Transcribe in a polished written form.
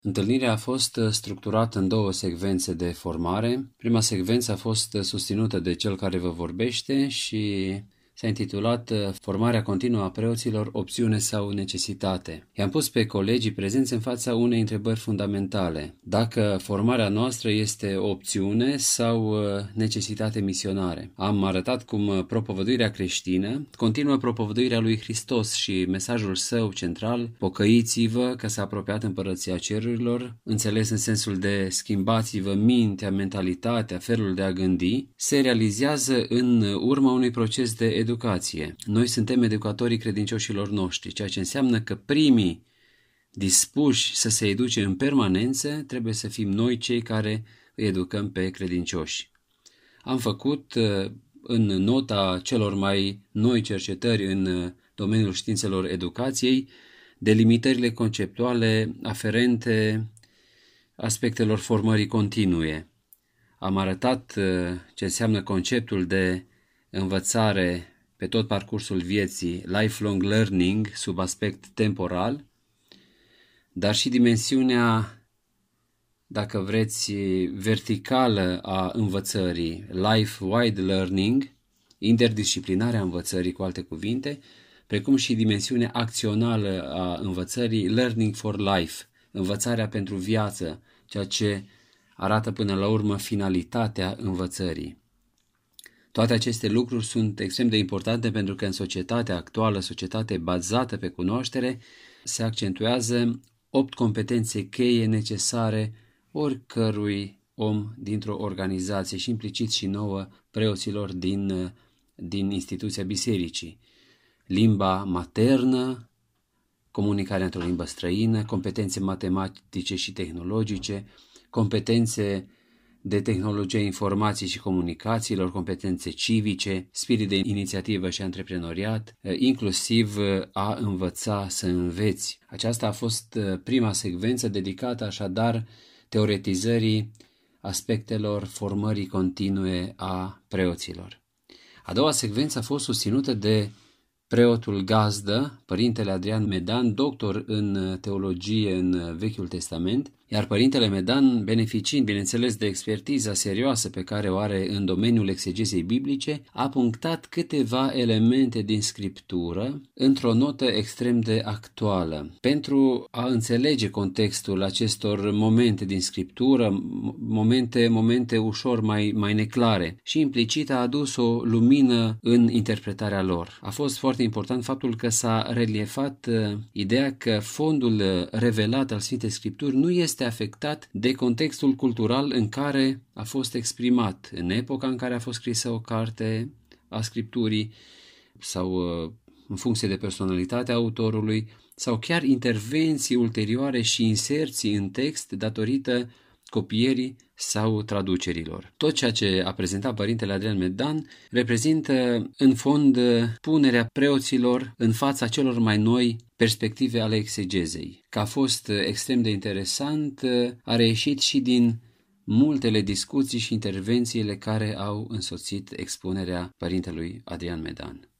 Întâlnirea a fost structurată în două secvențe de formare. Prima secvență a fost susținută de cel care vă vorbește și s-a intitulat Formarea continuă a preoților, opțiune sau necesitate. I-am pus pe colegii prezenți în fața unei întrebări fundamentale. Dacă formarea noastră este o opțiune sau necesitate misionare. Am arătat cum propovăduirea creștină continuă propovăduirea lui Hristos și mesajul său central, pocăiți-vă că s-a apropiat împărăția cerurilor, înțeles în sensul de schimbați-vă mintea, mentalitatea, felul de a gândi, se realizează în urma unui proces de educație. Noi suntem educatorii credincioșilor noștri, ceea ce înseamnă că primii dispuși să se educe în permanență trebuie să fim noi cei care îi educăm pe credincioși. Am făcut în nota celor mai noi cercetări în domeniul științelor educației delimitările conceptuale aferente aspectelor formării continue. Am arătat ce înseamnă conceptul de învățare pe tot parcursul vieții, lifelong learning, sub aspect temporal, dar și dimensiunea, dacă vreți, verticală a învățării, life-wide learning, interdisciplinarea învățării, cu alte cuvinte, precum și dimensiunea acțională a învățării, learning for life, învățarea pentru viață, ceea ce arată până la urmă finalitatea învățării. Toate aceste lucruri sunt extrem de importante pentru că în societatea actuală, societate bazată pe cunoaștere, se accentuează 8 competențe cheie necesare oricărui om dintr-o organizație și implicit și nouă preoților din instituția bisericii. Limba maternă, comunicarea într-o limbă străină, competențe matematice și tehnologice, competențe de tehnologie informației și comunicațiilor, competențe civice, spirit de inițiativă și antreprenoriat, inclusiv a învăța să înveți. Aceasta a fost prima secvență dedicată așadar teoretizării aspectelor formării continue a preoților. A doua secvență a fost susținută de preotul gazdă, părintele Adrian Medan, doctor în teologie în Vechiul Testament, iar părintele Medan, beneficiind, bineînțeles, de expertiza serioasă pe care o are în domeniul exegezei biblice, a punctat câteva elemente din Scriptură într-o notă extrem de actuală. Pentru a înțelege contextul acestor momente din Scriptură, momente ușor mai neclare și implicit a adus o lumină în interpretarea lor. A fost foarte important faptul că s-a reliefat ideea că fondul revelat al Sfintei Scripturi nu este afectat de contextul cultural în care a fost exprimat, în epoca în care a fost scrisă o carte a Scripturii sau în funcție de personalitatea autorului sau chiar intervenții ulterioare și inserții în text datorită copierii sau traducerilor. Tot ceea ce a prezentat părintele Adrian Medan reprezintă în fond punerea preoților în fața celor mai noi perspective ale exegezei. Că a fost extrem de interesant, a reieșit și din multele discuții și intervențiile care au însoțit expunerea părintelui Adrian Medan.